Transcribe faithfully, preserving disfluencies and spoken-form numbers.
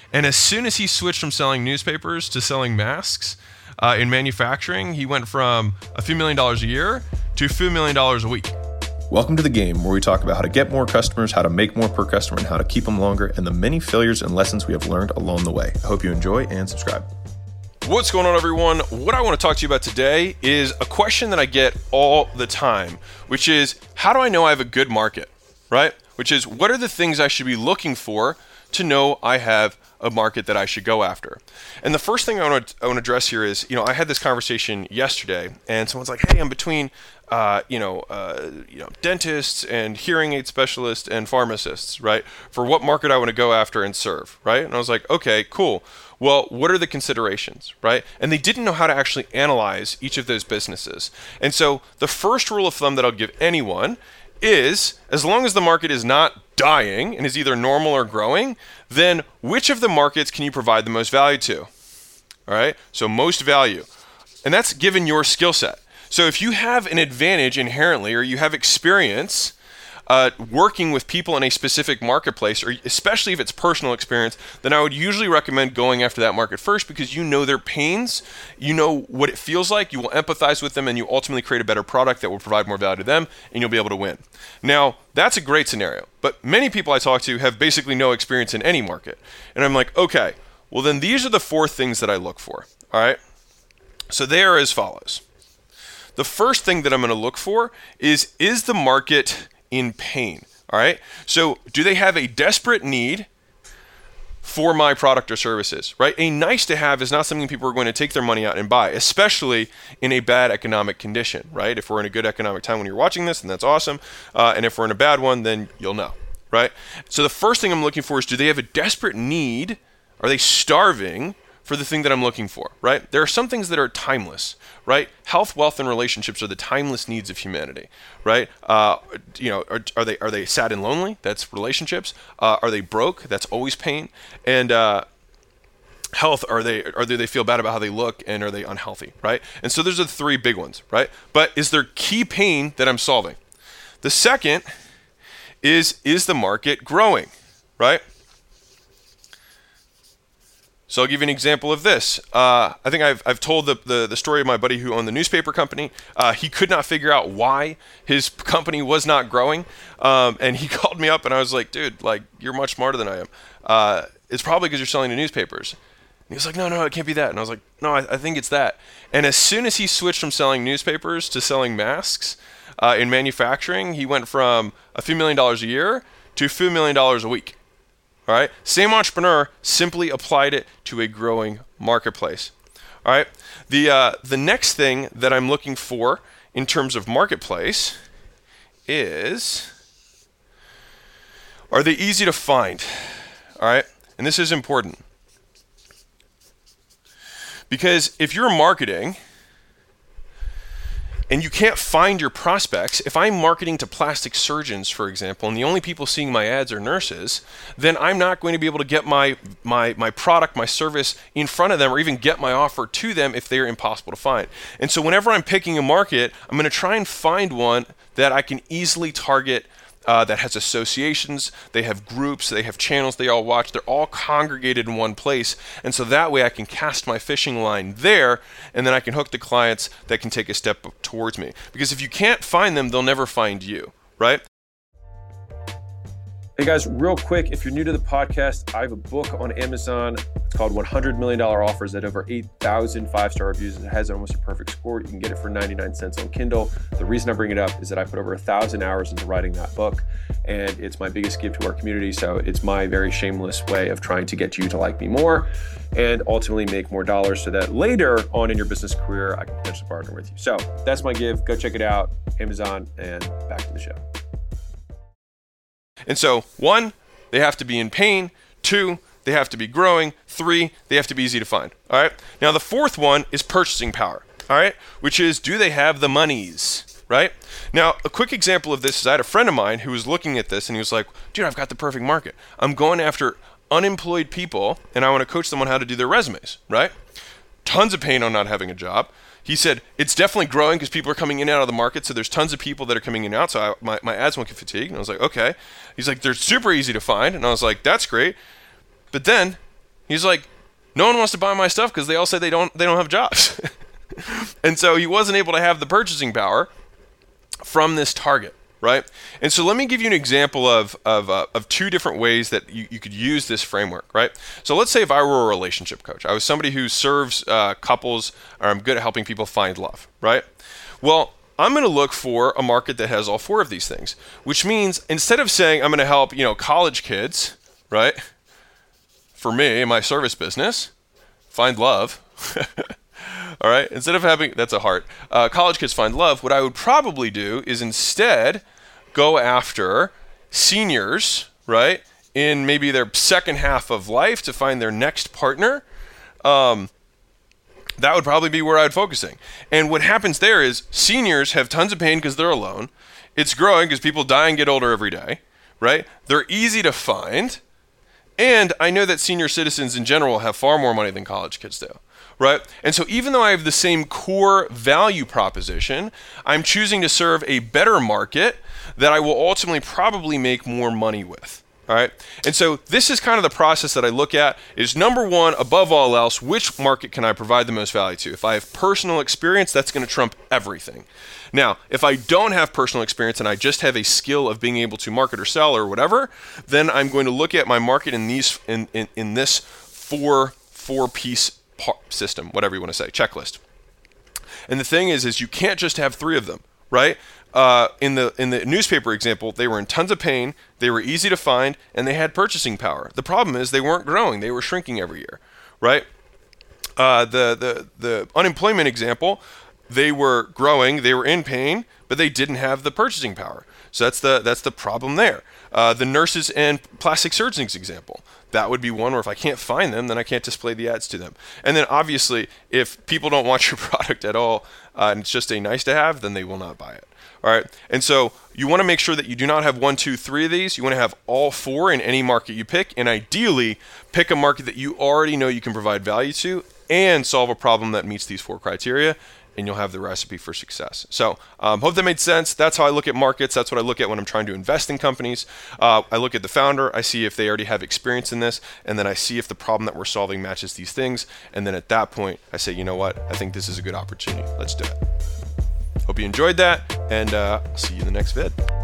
And as soon as he switched from selling newspapers to selling masks uh, in manufacturing, he went from a few million dollars a year to a few million dollars a week. Welcome to The Game, where we talk about how to get more customers, how to make more per customer, and how to keep them longer, and the many failures and lessons we have learned along the way. I hope you enjoy and subscribe. What's going on, everyone? What I want to talk to you about today is a question that I get all the time, which is, how do I know I have a good market, right? Which is, what are the things I should be looking for to know I have a market that I should go after? And the first thing I want to, I want to address here is, you know, I had this conversation yesterday, and someone's like, hey, I'm between, uh, you know, uh, you know, dentists and hearing aid specialists and pharmacists, right? For what market I want to go after and serve, right? And I was like, okay, cool. Well, what are the considerations, right? And they didn't know how to actually analyze each of those businesses. And so the first rule of thumb that I'll give anyone is, as long as the market is not dying and is either normal or growing, then which of the markets can you provide the most value to? All right, so most value. And that's given your skill set. So if you have an advantage inherently, or you have experience uh, working with people in a specific marketplace, or especially if it's personal experience, then I would usually recommend going after that market first, because you know their pains, you know what it feels like, you will empathize with them, and you ultimately create a better product that will provide more value to them, and you'll be able to win. Now, that's a great scenario, but many people I talk to have basically no experience in any market. And I'm like, okay, well then these are the four things that I look for, all right? So they are as follows. The first thing that I'm going to look for is, is the market in pain, all right? So do they have a desperate need for my product or services, right? A nice to have is not something people are going to take their money out and buy, especially in a bad economic condition, right? If we're in a good economic time when you're watching this, then that's awesome. Uh, and if we're in a bad one, then you'll know, right? So the first thing I'm looking for is, do they have a desperate need? Are they starving for the thing that I'm looking for, right? There are some things that are timeless, right? Health, wealth, and relationships are the timeless needs of humanity, right? Uh, you know, are, are they are they sad and lonely? That's relationships. Uh, are they broke? That's always pain. And uh, health, are they are they, they feel bad about how they look, and are they unhealthy, right? And so those are the three big ones, right? But is there key pain that I'm solving? The second is, is the market growing, right? So I'll give you an example of this. Uh, I think I've I've told the, the, the story of my buddy who owned the newspaper company. Uh, he could not figure out why his company was not growing. Um, and he called me up, and I was like, dude, like, you're much smarter than I am. Uh, it's probably because you're selling the newspapers. And he was like, no, no, it can't be that. And I was like, no, I, I think it's that. And as soon as he switched from selling newspapers to selling masks uh, in manufacturing, he went from a few million dollars a year to a few million dollars a week. All right, same entrepreneur, simply applied it to a growing marketplace. All right, the uh, the next thing that I'm looking for in terms of marketplace is, are they easy to find? All right, and this is important, because if you're marketing and you can't find your prospects, if I'm marketing to plastic surgeons, for example, and the only people seeing my ads are nurses, then I'm not going to be able to get my, my, my product, my service in front of them, or even get my offer to them if they're impossible to find. And so whenever I'm picking a market, I'm going to try and find one that I can easily target, uh, that has associations, they have groups, they have channels they all watch, they're all congregated in one place. And so that way I can cast my fishing line there, and then I can hook the clients that can take a step towards me. Because if you can't find them, they'll never find you, right? Hey guys, real quick, if you're new to the podcast, I have a book on Amazon. It's called one hundred million dollars Offers at over eight thousand five-star reviews. It has almost a perfect score. You can get it for ninety-nine cents on Kindle. The reason I bring it up is that I put over a thousand hours into writing that book, and it's my biggest gift to our community. So it's my very shameless way of trying to get you to like me more and ultimately make more dollars, so that later on in your business career, I can potentially partner with you. So that's my give. Go check it out, Amazon, and back to the show. And so, one, they have to be in pain. Two, they have to be growing. Three, they have to be easy to find. All right. Now, the fourth one is purchasing power. All right, which is, do they have the monies? Right. Now, a quick example of this is, I had a friend of mine who was looking at this, and he was like, dude, I've got the perfect market. I'm going after unemployed people, and I want to coach them on how to do their resumes. Right. Tons of pain on not having a job. He said, it's definitely growing because people are coming in and out of the market. So there's tons of people that are coming in and out. So I, my, my ads won't get fatigued. And I was like, okay. He's like, they're super easy to find. And I was like, that's great. But then He's like, no one wants to buy my stuff because they all say they don't they don't have jobs. And so he wasn't able to have the purchasing power from this target, right? And so let me give you an example of of, uh, of two different ways that you, you could use this framework, right? So let's say if I were a relationship coach, I was somebody who serves uh, couples, or I'm good at helping people find love, right? Well, I'm going to look for a market that has all four of these things, which means instead of saying I'm going to help, you know, college kids, right? For me, in my service business, find love. All right. Instead of having, that's a heart, uh, college kids find love, what I would probably do is instead go after seniors, right, in maybe their second half of life to find their next partner. Um, that would probably be where I'd focusing. And what happens there is seniors have tons of pain because they're alone. It's growing because people die and get older every day, right? They're easy to find. And I know that senior citizens in general have far more money than college kids do. Right? And so even though I have the same core value proposition, I'm choosing to serve a better market that I will ultimately probably make more money with. All right? And so this is kind of the process that I look at is number one, above all else, which market can I provide the most value to? If I have personal experience, that's going to trump everything. Now, if I don't have personal experience and I just have a skill of being able to market or sell or whatever, then I'm going to look at my market in these in, in, in this four four piece system, whatever you want to say, checklist. And the thing is, is you can't just have three of them, right? Uh, in the in the newspaper example, they were in tons of pain, they were easy to find, and they had purchasing power. The problem is they weren't growing; they were shrinking every year, right? Uh, the the the unemployment example, they were growing, they were in pain, but they didn't have the purchasing power. So that's the that's the problem there. Uh, the nurses and plastic surgeons example. That would be one where if I can't find them, then I can't display the ads to them. And then obviously, if people don't want your product at all, uh, and it's just a nice to have, then they will not buy it. All right. And so you want to make sure that you do not have one, two, three of these. You want to have all four in any market you pick. And ideally, pick a market that you already know you can provide value to and solve a problem that meets these four criteria. And you'll have the recipe for success. So um, hope that made sense. That's how I look at markets. That's what I look at when I'm trying to invest in companies. Uh, I look at the founder. I see if they already have experience in this. And then I see if the problem that we're solving matches these things. And then at that point, I say, you know what? I think this is a good opportunity. Let's do it. Hope you enjoyed that. And uh, I'll see you in the next vid.